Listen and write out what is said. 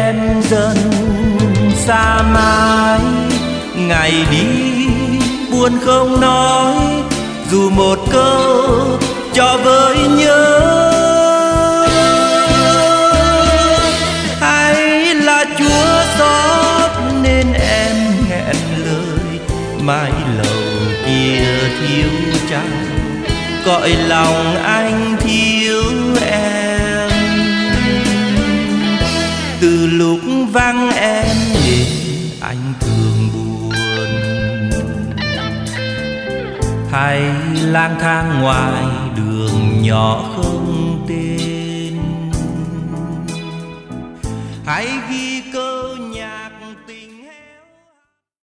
em dần xa mãi. Ngày đi buồn không nói, dù một câu cho với nhớ. Hay là Chúa xót nên em nghẹn lời, mái lầu kia thiếu trăng, cõi lòng anh thiếu em. Từ lúc vắng em nên anh thường buồn, hay lang thang ngoài đường nhỏ không tên, hay ghi